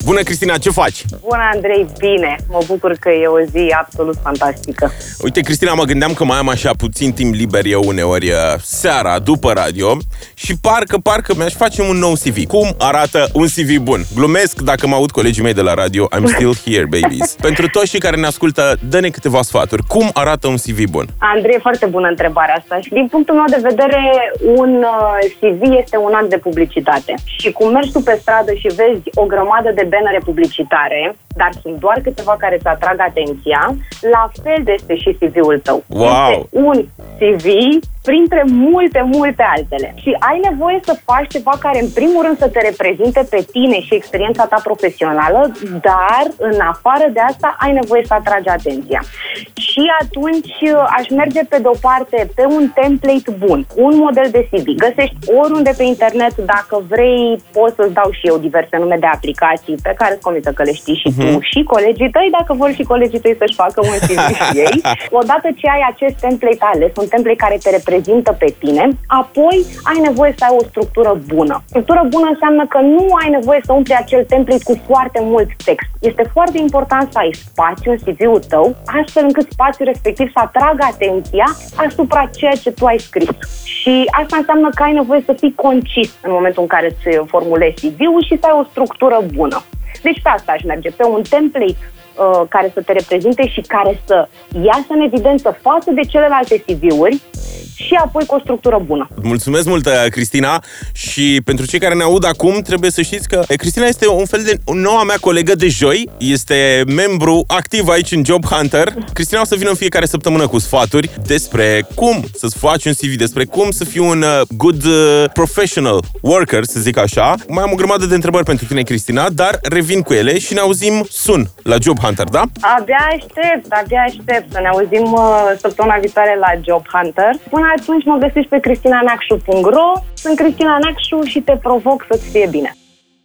Bună, Cristina, ce faci? Bună, Andrei, bine. Mă bucur că e o zi absolut fantastică. Uite, Cristina, mă gândeam că mai am așa puțin timp liber eu uneori seara, după radio, și parcă mi-aș face un nou CV. Cum arată un CV bun? Glumesc dacă mă aud colegii mei de la radio. I'm still here, babies. Pentru toți cei care ne ascultă, dă-ne câteva sfaturi. Cum arată un CV bun? Andrei, foarte bună întrebarea asta. Și din punctul meu de vedere, un CV este un act de publicitate. Și cum mergi tu pe stradă și vezi o grămadă de bannere publicitare, dar sunt doar câteva care îți atrag atenția, la fel este și CV-ul tău. Wow. Este un CV printre multe altele. Și ai nevoie să faci ceva care, în primul rând, să te reprezinte pe tine și experiența ta profesională, dar, în afară de asta, ai nevoie să atragi atenția. Și atunci aș merge pe de-o parte pe un template bun, un model de CV. Găsești oriunde pe internet, dacă vrei, poți să-ți dau și eu diverse nume de aplicații pe care îți convită că le știi și tu și colegii tăi, dacă vor și colegii tăi să-și facă un CV și ei. Odată ce ai acest template ales, un template care te reprezintă pe tine, apoi ai nevoie să ai o structură bună. Structură bună înseamnă că nu ai nevoie să umpli acel template cu foarte mult text. Este foarte important să ai spațiu în CV-ul tău, astfel încât spațiul respectiv să atragă atenția asupra ceea ce tu ai scris. Și asta înseamnă că ai nevoie să fii concis în momentul în care îți formulezi CV-ul și să ai o structură bună. Deci pe asta aș merge, pe un template care să te reprezinte și care să iasă în evidență față de celelalte CV-uri și apoi cu o structură bună. Mulțumesc mult, Cristina, și pentru cei care ne aud acum, trebuie să știți că Cristina este un fel de noua mea colegă de joi, este membru activ aici în Job Hunter. Cristina o să vină în fiecare săptămână cu sfaturi despre cum să-ți faci un CV, despre cum să fii un good professional worker, să zic așa. Mai am o grămadă de întrebări pentru tine, Cristina, dar revin cu ele și ne auzim sun la Job Hunter, da? Abia aștept să ne auzim săptămâna viitoare la Job Hunter. Până atunci mă găsești pe cristinanacșu.ro. Sunt Cristina Nacșu și te provoc să-ți fie bine.